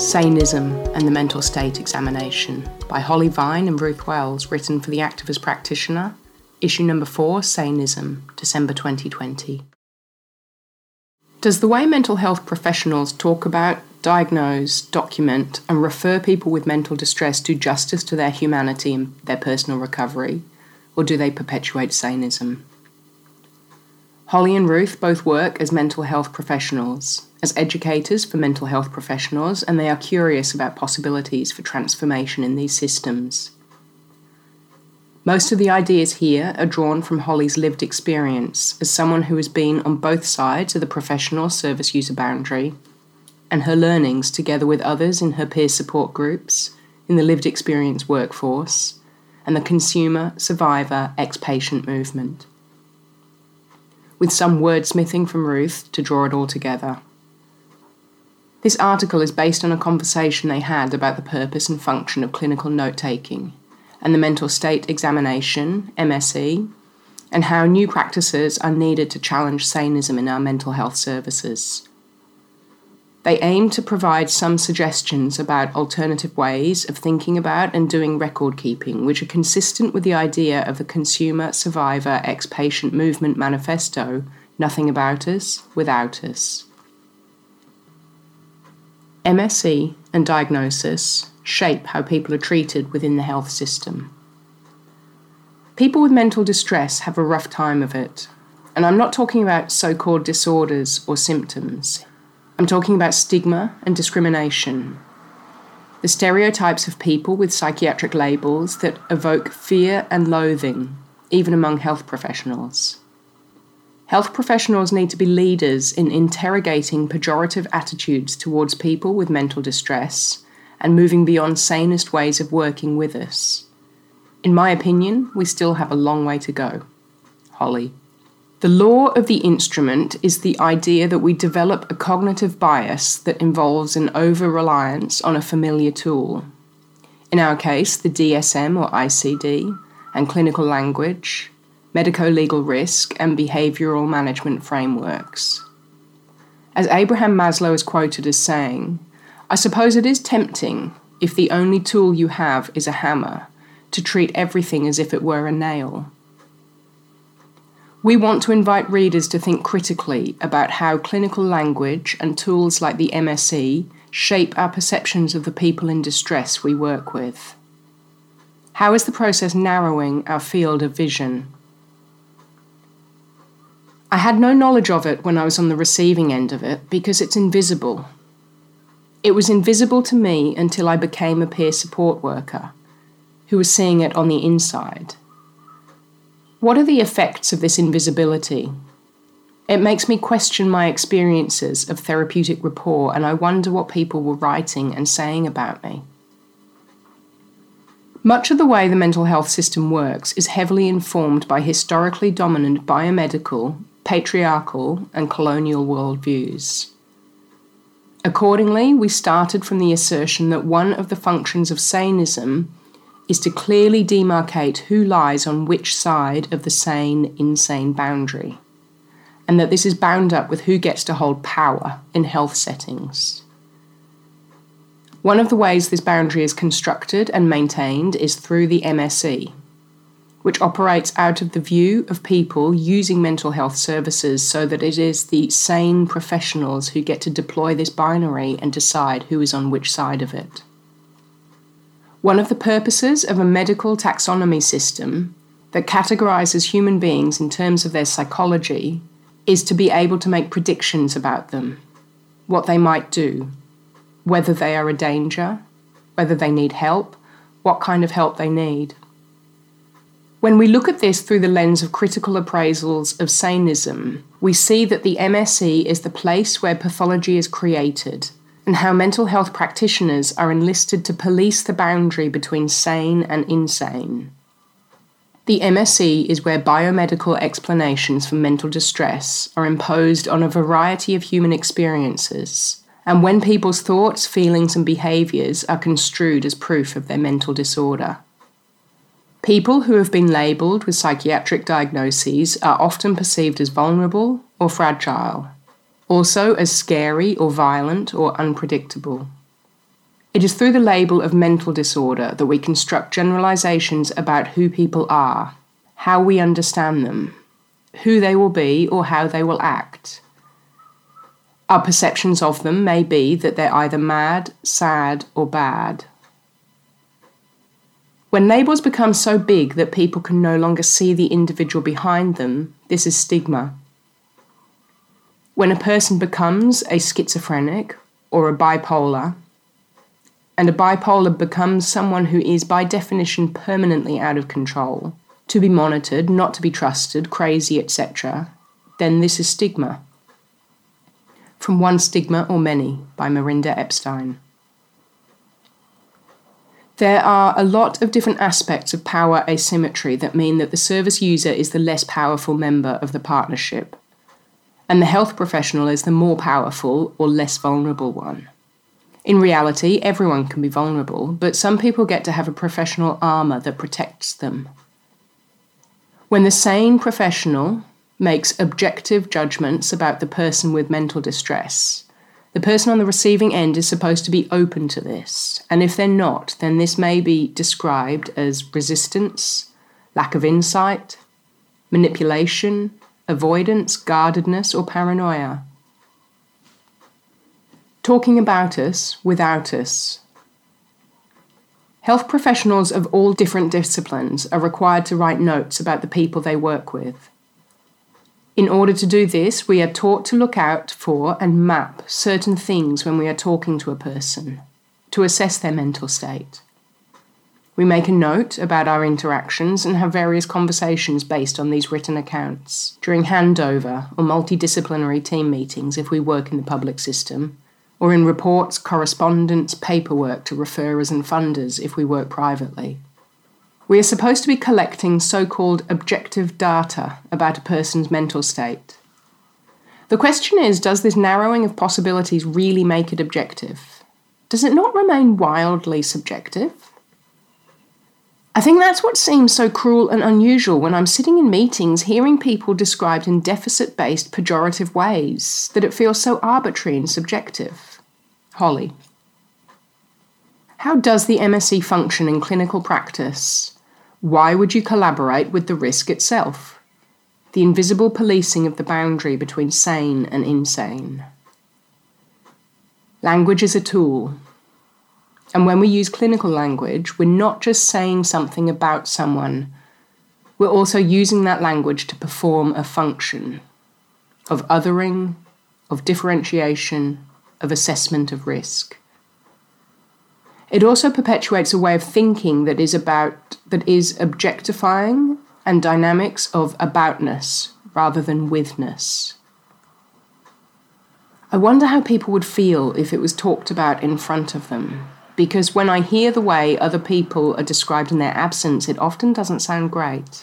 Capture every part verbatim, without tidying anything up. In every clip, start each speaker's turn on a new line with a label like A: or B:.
A: Saneism and the Mental State Examination by Holly Vine and Ruth Wells, written for the Activist Practitioner, issue number four, Saneism, December twenty twenty. Does the way mental health professionals talk about, diagnose, document, and refer people with mental distress do justice to their humanity and their personal recovery, or do they perpetuate saneism? Holly and Ruth both work as mental health professionals, as educators for mental health professionals, and they are curious about possibilities for transformation in these systems. Most of the ideas here are drawn from Holly's lived experience as someone who has been on both sides of the professional service user boundary, and her learnings together with others in her peer support groups, in the lived experience workforce, and the consumer, survivor, ex-patient movement. With some wordsmithing from Ruth to draw it all together. This article is based on a conversation they had about the purpose and function of clinical note-taking and the mental state examination, M S E, and how new practices are needed to challenge saneism in our mental health services. They aim to provide some suggestions about alternative ways of thinking about and doing record-keeping, which are consistent with the idea of the Consumer, Survivor, Ex-Patient Movement Manifesto, Nothing About Us, Without Us. M S E and diagnosis shape how people are treated within the health system. People with mental distress have a rough time of it, and I'm not talking about so-called disorders or symptoms. I'm talking about stigma and discrimination, the stereotypes of people with psychiatric labels that evoke fear and loathing, even among health professionals. Health professionals need to be leaders in interrogating pejorative attitudes towards people with mental distress and moving beyond sanest ways of working with us. In my opinion, we still have a long way to go. Holly. The law of the instrument is the idea that we develop a cognitive bias that involves an over-reliance on a familiar tool. In our case, the D S M or I C D, and clinical language, medico-legal risk, and behavioural management frameworks. As Abraham Maslow is quoted as saying, "I suppose it is tempting, if the only tool you have is a hammer, to treat everything as if it were a nail." We want to invite readers to think critically about how clinical language and tools like the M S E shape our perceptions of the people in distress we work with. How is the process narrowing our field of vision? I had no knowledge of it when I was on the receiving end of it because it's invisible. It was invisible to me until I became a peer support worker who was seeing it on the inside. What are the effects of this invisibility? It makes me question my experiences of therapeutic rapport, and I wonder what people were writing and saying about me. Much of the way the mental health system works is heavily informed by historically dominant biomedical, patriarchal, and colonial worldviews. Accordingly, we started from the assertion that one of the functions of saneism is to clearly demarcate who lies on which side of the sane-insane boundary, and that this is bound up with who gets to hold power in health settings. One of the ways this boundary is constructed and maintained is through the M S E, which operates out of the view of people using mental health services so that it is the sane professionals who get to deploy this binary and decide who is on which side of it. One of the purposes of a medical taxonomy system that categorizes human beings in terms of their psychology is to be able to make predictions about them, what they might do, whether they are a danger, whether they need help, what kind of help they need. When we look at this through the lens of critical appraisals of saneism, we see that the M S E is the place where pathology is created, and how mental health practitioners are enlisted to police the boundary between sane and insane. The M S E is where biomedical explanations for mental distress are imposed on a variety of human experiences, and when people's thoughts, feelings, and behaviours are construed as proof of their mental disorder. People who have been labelled with psychiatric diagnoses are often perceived as vulnerable or fragile, also as scary or violent or unpredictable. It is through the label of mental disorder that we construct generalizations about who people are, how we understand them, who they will be or how they will act. Our perceptions of them may be that they're either mad, sad, or bad. When labels become so big that people can no longer see the individual behind them, this is stigma. When a person becomes a schizophrenic or a bipolar, and a bipolar becomes someone who is by definition permanently out of control, to be monitored, not to be trusted, crazy, et cetera, then this is stigma. From One Stigma or Many by Merinda Epstein. There are a lot of different aspects of power asymmetry that mean that the service user is the less powerful member of the partnership, and the health professional is the more powerful or less vulnerable one. In reality, everyone can be vulnerable, but some people get to have a professional armour that protects them. When the sane professional makes objective judgments about the person with mental distress, the person on the receiving end is supposed to be open to this, and if they're not, then this may be described as resistance, lack of insight, manipulation, avoidance, guardedness, or paranoia. Talking about us without us. Health professionals of all different disciplines are required to write notes about the people they work with. In order to do this, we are taught to look out for and map certain things when we are talking to a person, to assess their mental state. We make a note about our interactions and have various conversations based on these written accounts during handover or multidisciplinary team meetings if we work in the public system, or in reports, correspondence, paperwork to referrers and funders if we work privately. We are supposed to be collecting so-called objective data about a person's mental state. The question is, does this narrowing of possibilities really make it objective? Does it not remain wildly subjective? I think that's what seems so cruel and unusual when I'm sitting in meetings hearing people described in deficit-based pejorative ways, that it feels so arbitrary and subjective. Holly. How does the M S C function in clinical practice? Why would you collaborate with the risk itself? The invisible policing of the boundary between sane and insane. Language is a tool. And when we use clinical language, we're not just saying something about someone, we're also using that language to perform a function of othering, of differentiation, of assessment of risk. It also perpetuates a way of thinking that is about that is objectifying and dynamics of aboutness rather than withness. I wonder how people would feel if it was talked about in front of them, because when I hear the way other people are described in their absence, it often doesn't sound great.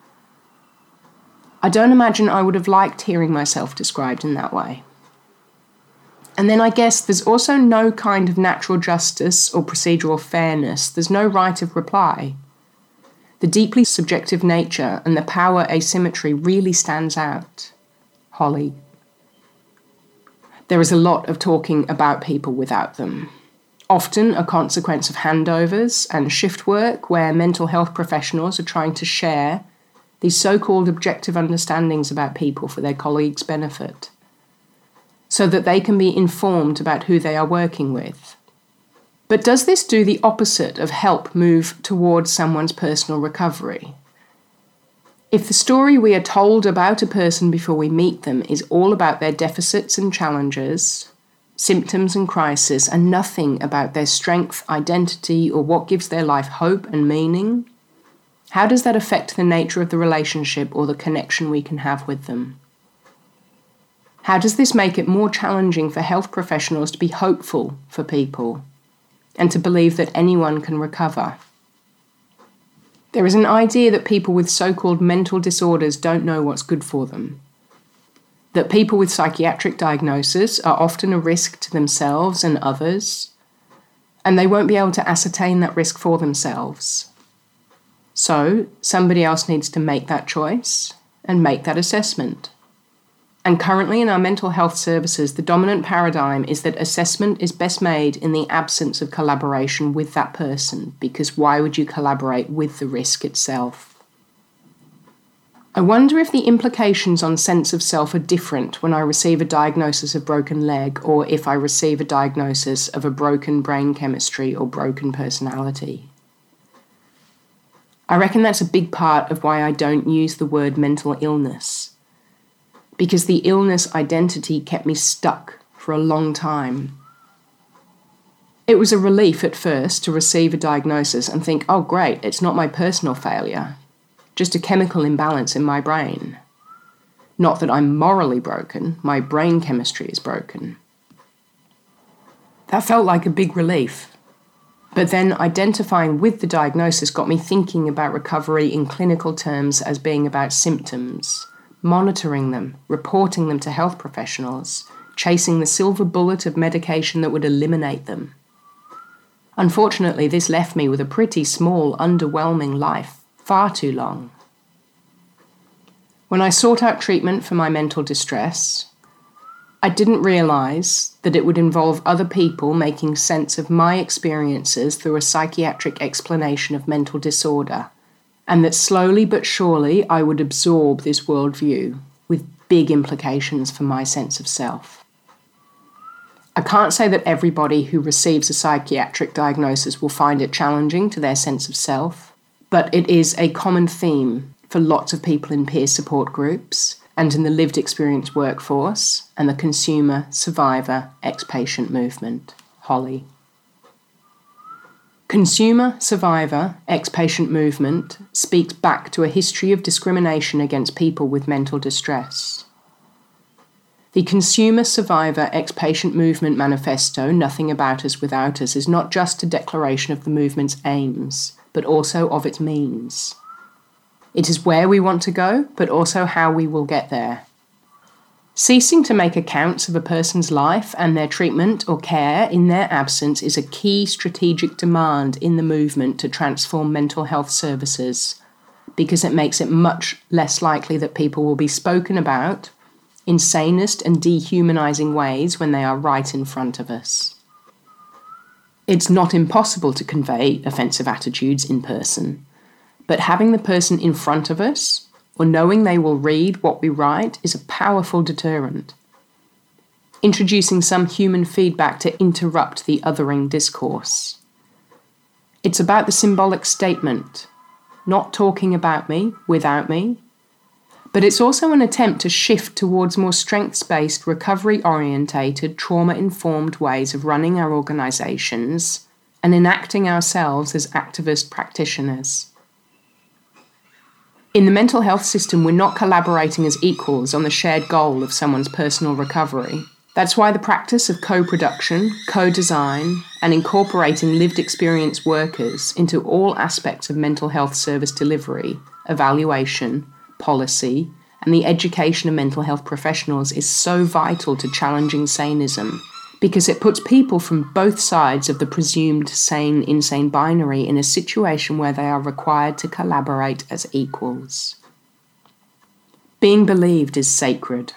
A: I don't imagine I would have liked hearing myself described in that way. And then I guess there's also no kind of natural justice or procedural fairness. There's no right of reply. The deeply subjective nature and the power asymmetry really stands out. Holly. There is a lot of talking about people without them. Often a consequence of handovers and shift work where mental health professionals are trying to share these so-called objective understandings about people for their colleagues' benefit, so that they can be informed about who they are working with. But does this do the opposite of help move towards someone's personal recovery? If the story we are told about a person before we meet them is all about their deficits and challenges, symptoms and crisis, and nothing about their strength, identity, or what gives their life hope and meaning, how does that affect the nature of the relationship or the connection we can have with them? How does this make it more challenging for health professionals to be hopeful for people and to believe that anyone can recover? There is an idea that people with so-called mental disorders don't know what's good for them, that people with psychiatric diagnosis are often a risk to themselves and others, and they won't be able to ascertain that risk for themselves. So somebody else needs to make that choice and make that assessment. And currently in our mental health services, the dominant paradigm is that assessment is best made in the absence of collaboration with that person, because why would you collaborate with the risk itself? I wonder if the implications on sense of self are different when I receive a diagnosis of broken leg or if I receive a diagnosis of a broken brain chemistry or broken personality. I reckon that's a big part of why I don't use the word mental illness, because the illness identity kept me stuck for a long time. It was a relief at first to receive a diagnosis and think, oh great, it's not my personal failure, just a chemical imbalance in my brain. Not that I'm morally broken, my brain chemistry is broken. That felt like a big relief. But then identifying with the diagnosis got me thinking about recovery in clinical terms as being about symptoms, monitoring them, reporting them to health professionals, chasing the silver bullet of medication that would eliminate them. Unfortunately, this left me with a pretty small, underwhelming life, far too long. When I sought out treatment for my mental distress, I didn't realise that it would involve other people making sense of my experiences through a psychiatric explanation of mental disorder, and that slowly but surely I would absorb this worldview with big implications for my sense of self. I can't say that everybody who receives a psychiatric diagnosis will find it challenging to their sense of self, but it is a common theme for lots of people in peer support groups and in the lived experience workforce and the consumer, survivor, ex-patient movement. Holly. Consumer, survivor, ex-patient movement speaks back to a history of discrimination against people with mental distress. The Consumer, Survivor, Ex-Patient Movement Manifesto, Nothing About Us Without Us, is not just a declaration of the movement's aims, but also of its means. It is where we want to go, but also how we will get there. Ceasing to make accounts of a person's life and their treatment or care in their absence is a key strategic demand in the movement to transform mental health services, because it makes it much less likely that people will be spoken about in sanest and dehumanizing ways when they are right in front of us. It's not impossible to convey offensive attitudes in person, but having the person in front of us, or knowing they will read what we write, is a powerful deterrent. Introducing some human feedback to interrupt the othering discourse. It's about the symbolic statement, not talking about me, without me, but it's also an attempt to shift towards more strengths-based, recovery-orientated, trauma-informed ways of running our organisations and enacting ourselves as activist practitioners. In the mental health system, we're not collaborating as equals on the shared goal of someone's personal recovery. That's why the practice of co-production, co-design, and incorporating lived experience workers into all aspects of mental health service delivery, evaluation, policy, and the education of mental health professionals is so vital to challenging saneism, because it puts people from both sides of the presumed sane-insane binary in a situation where they are required to collaborate as equals. Being believed is sacred.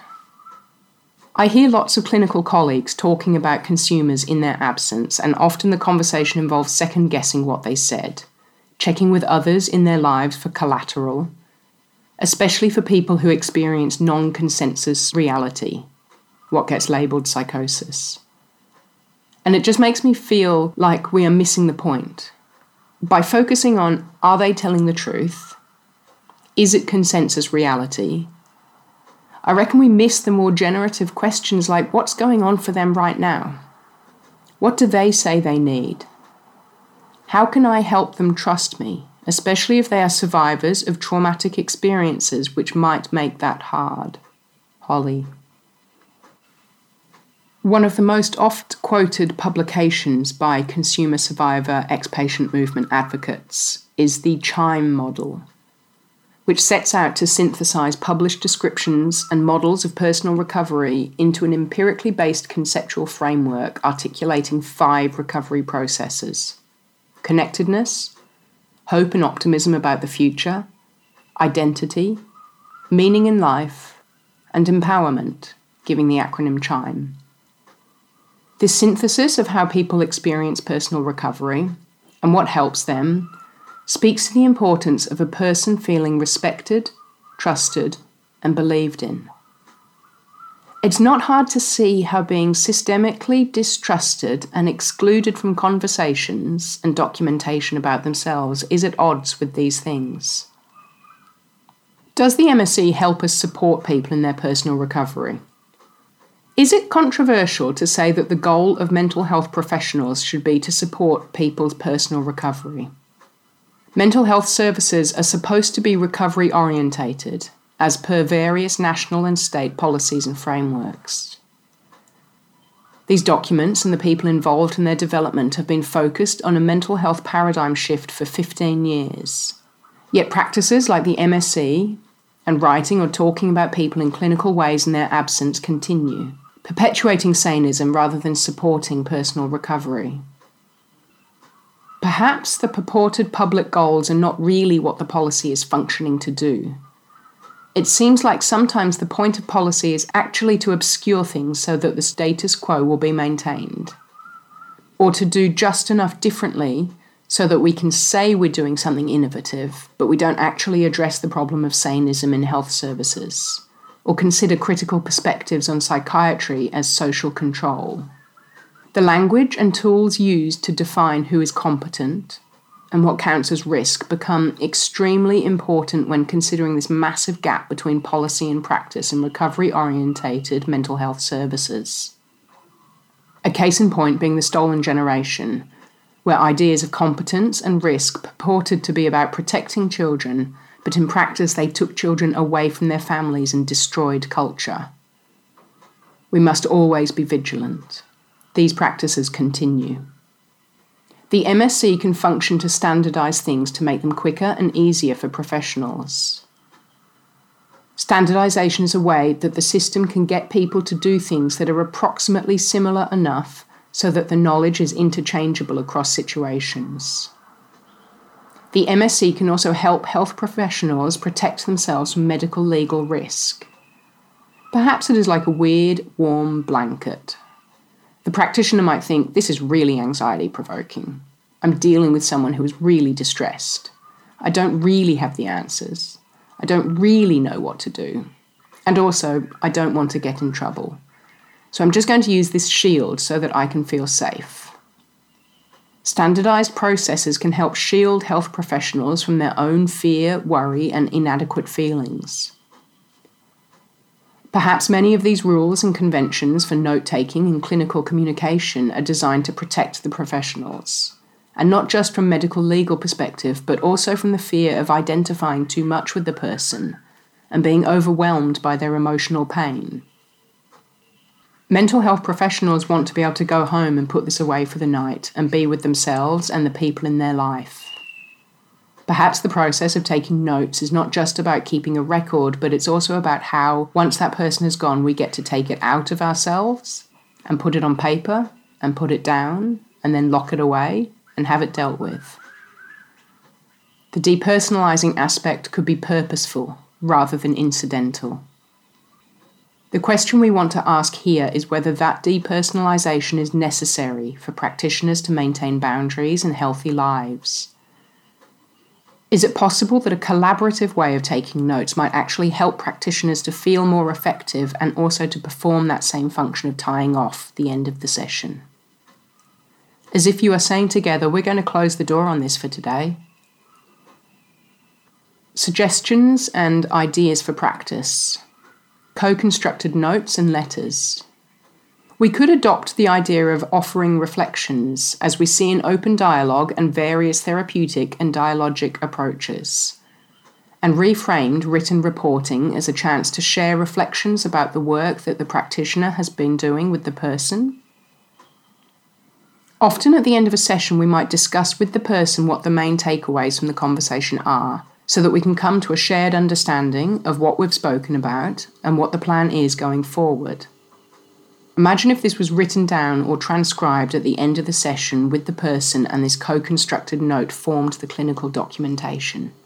A: I hear lots of clinical colleagues talking about consumers in their absence, and often the conversation involves second-guessing what they said, checking with others in their lives for collateral, especially for people who experience non-consensus reality, what gets labelled psychosis. And it just makes me feel like we are missing the point. By focusing on, are they telling the truth? Is it consensus reality? I reckon we miss the more generative questions like, what's going on for them right now? What do they say they need? How can I help them trust me, especially if they are survivors of traumatic experiences which might make that hard? Holly. One of the most oft-quoted publications by consumer survivor ex-patient movement advocates is the CHIME model, which sets out to synthesize published descriptions and models of personal recovery into an empirically based conceptual framework articulating five recovery processes: connectedness, hope and optimism about the future, identity, meaning in life, and empowerment, giving the acronym CHIME. This synthesis of how people experience personal recovery and what helps them speaks to the importance of a person feeling respected, trusted, and believed in. It's not hard to see how being systemically distrusted and excluded from conversations and documentation about themselves is at odds with these things. Does the M S E help us support people in their personal recovery? Is it controversial to say that the goal of mental health professionals should be to support people's personal recovery? Mental health services are supposed to be recovery orientated, as per various national and state policies and frameworks. These documents and the people involved in their development have been focused on a mental health paradigm shift for fifteen years. Yet practices like the M S E and writing or talking about people in clinical ways in their absence continue, perpetuating saneism rather than supporting personal recovery. Perhaps the purported public goals are not really what the policy is functioning to do. It seems like sometimes the point of policy is actually to obscure things so that the status quo will be maintained, or to do just enough differently so that we can say we're doing something innovative, but we don't actually address the problem of saneism in health services, or consider critical perspectives on psychiatry as social control. The language and tools used to define who is competent and what counts as risk become extremely important when considering this massive gap between policy and practice in recovery-orientated mental health services. A case in point being the stolen generation, where ideas of competence and risk purported to be about protecting children, but in practice they took children away from their families and destroyed culture. We must always be vigilant. These practices continue. The M S C can function to standardise things to make them quicker and easier for professionals. Standardisation is a way that the system can get people to do things that are approximately similar enough so that the knowledge is interchangeable across situations. The M S C can also help health professionals protect themselves from medical legal risk. Perhaps it is like a weird, warm blanket. The practitioner might think, this is really anxiety-provoking. I'm dealing with someone who is really distressed. I don't really have the answers. I don't really know what to do. And also, I don't want to get in trouble. So I'm just going to use this shield so that I can feel safe. Standardised processes can help shield health professionals from their own fear, worry, and inadequate feelings. Perhaps many of these rules and conventions for note-taking and clinical communication are designed to protect the professionals, and not just from medical legal perspective, but also from the fear of identifying too much with the person and being overwhelmed by their emotional pain. Mental health professionals want to be able to go home and put this away for the night and be with themselves and the people in their life. Perhaps the process of taking notes is not just about keeping a record, but it's also about how, once that person has gone, we get to take it out of ourselves and put it on paper and put it down and then lock it away and have it dealt with. The depersonalizing aspect could be purposeful rather than incidental. The question we want to ask here is whether that depersonalization is necessary for practitioners to maintain boundaries and healthy lives. Is it possible that a collaborative way of taking notes might actually help practitioners to feel more effective and also to perform that same function of tying off the end of the session? As if you are saying together, we're going to close the door on this for today. Suggestions and ideas for practice. Co-constructed notes and letters. We could adopt the idea of offering reflections as we see in open dialogue and various therapeutic and dialogic approaches, and reframed written reporting as a chance to share reflections about the work that the practitioner has been doing with the person. Often at the end of a session, we might discuss with the person what the main takeaways from the conversation are, so that we can come to a shared understanding of what we've spoken about and what the plan is going forward. Imagine if this was written down or transcribed at the end of the session with the person and this co-constructed note formed the clinical documentation.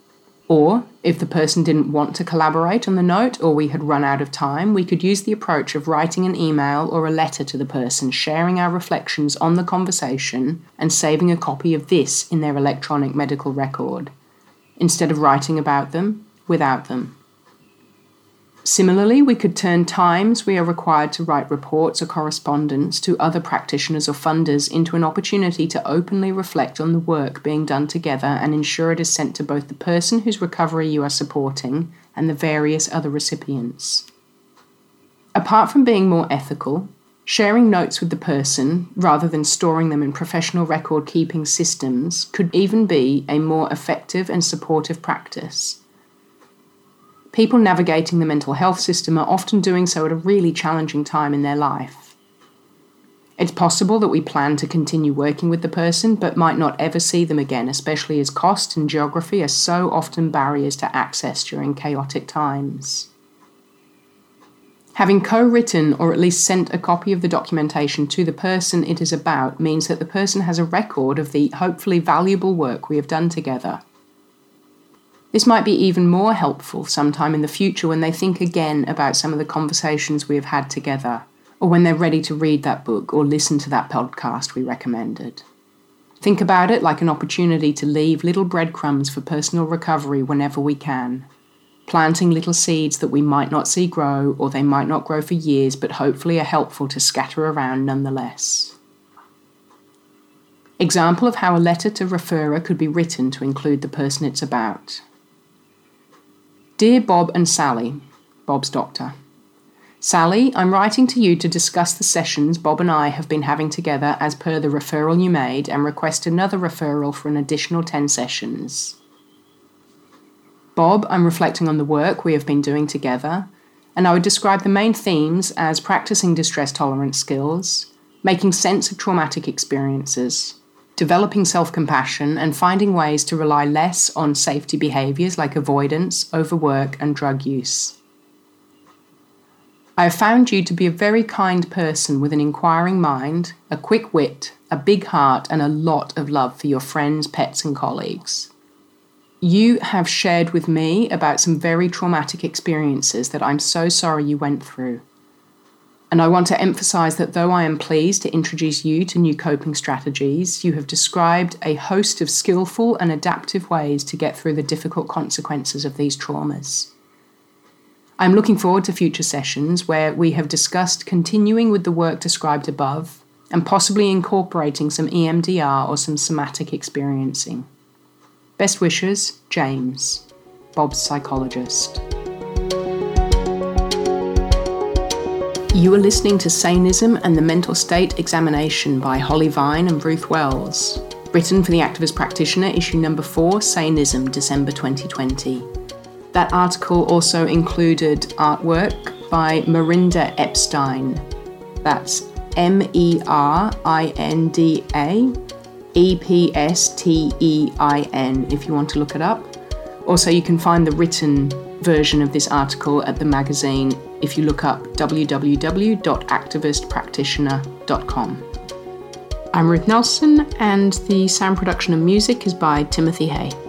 A: Or, if the person didn't want to collaborate on the note or we had run out of time, we could use the approach of writing an email or a letter to the person, sharing our reflections on the conversation and saving a copy of this in their electronic medical record, instead of writing about them without them. Similarly, we could turn times we are required to write reports or correspondence to other practitioners or funders into an opportunity to openly reflect on the work being done together and ensure it is sent to both the person whose recovery you are supporting and the various other recipients. Apart from being more ethical, sharing notes with the person, rather than storing them in professional record-keeping systems, could even be a more effective and supportive practice. People navigating the mental health system are often doing so at a really challenging time in their life. It's possible that we plan to continue working with the person but might not ever see them again, especially as cost and geography are so often barriers to access during chaotic times. Having co-written or at least sent a copy of the documentation to the person it is about means that the person has a record of the hopefully valuable work we have done together. This might be even more helpful sometime in the future when they think again about some of the conversations we have had together, or when they're ready to read that book or listen to that podcast we recommended. Think about it like an opportunity to leave little breadcrumbs for personal recovery whenever we can, planting little seeds that we might not see grow, or they might not grow for years, but hopefully are helpful to scatter around nonetheless. Example of how a letter to referrer could be written to include the person it's about. Dear Bob and Sally, Bob's doctor. Sally, I'm writing to you to discuss the sessions Bob and I have been having together as per the referral you made and request another referral for an additional ten sessions. Bob, I'm reflecting on the work we have been doing together, and I would describe the main themes as practicing distress tolerance skills, making sense of traumatic experiences, developing self-compassion, and finding ways to rely less on safety behaviours like avoidance, overwork, and drug use. I have found you to be a very kind person with an inquiring mind, a quick wit, a big heart, and a lot of love for your friends, pets, and colleagues. You have shared with me about some very traumatic experiences that I'm so sorry you went through. And I want to emphasise that though I am pleased to introduce you to new coping strategies, you have described a host of skillful and adaptive ways to get through the difficult consequences of these traumas. I'm looking forward to future sessions where we have discussed continuing with the work described above and possibly incorporating some E M D R or some somatic experiencing. Best wishes, James, Bob's psychologist. You are listening to Saneism and the Mental State Examination by Holly Vine and Ruth Wells, written for The Activist Practitioner, issue number four, Saneism, December twenty twenty. That article also included artwork by Merinda Epstein. That's M E R I N D A E P S T E I N, if you want to look it up. Also, you can find the written version of this article at the magazine if you look up w w w dot activist practitioner dot com. I'm Ruth Nelson, and the sound production and music is by Timothy Hay.